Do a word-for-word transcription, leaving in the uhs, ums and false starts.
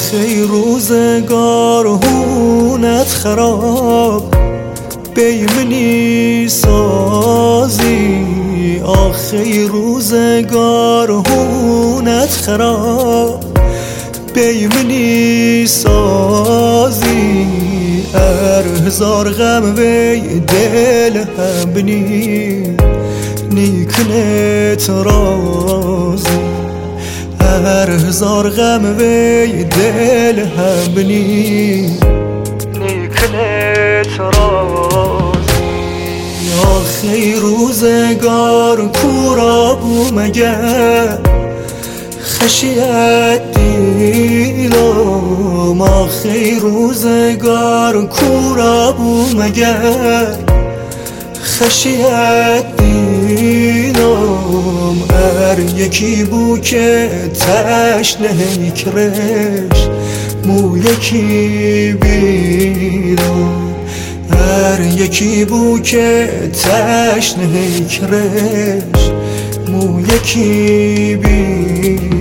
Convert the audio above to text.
آخی روزگار هونت خراب بیمنی سازی آخی روزگار هونت خراب بیمنی سازی ار هزار غم وی دل هم بنی نیکنت رازی هر هزار غم وی دل هم بنی نیکنت رازی آخی روزگار کورا بو مگر خشیت دیلم آخی روزگار کورا بو مگر خشیت دیلم ار یکی بو که تشنه کرش مو یکی بیلم ار یکی بو که تشنه کرش مو یکی بیلم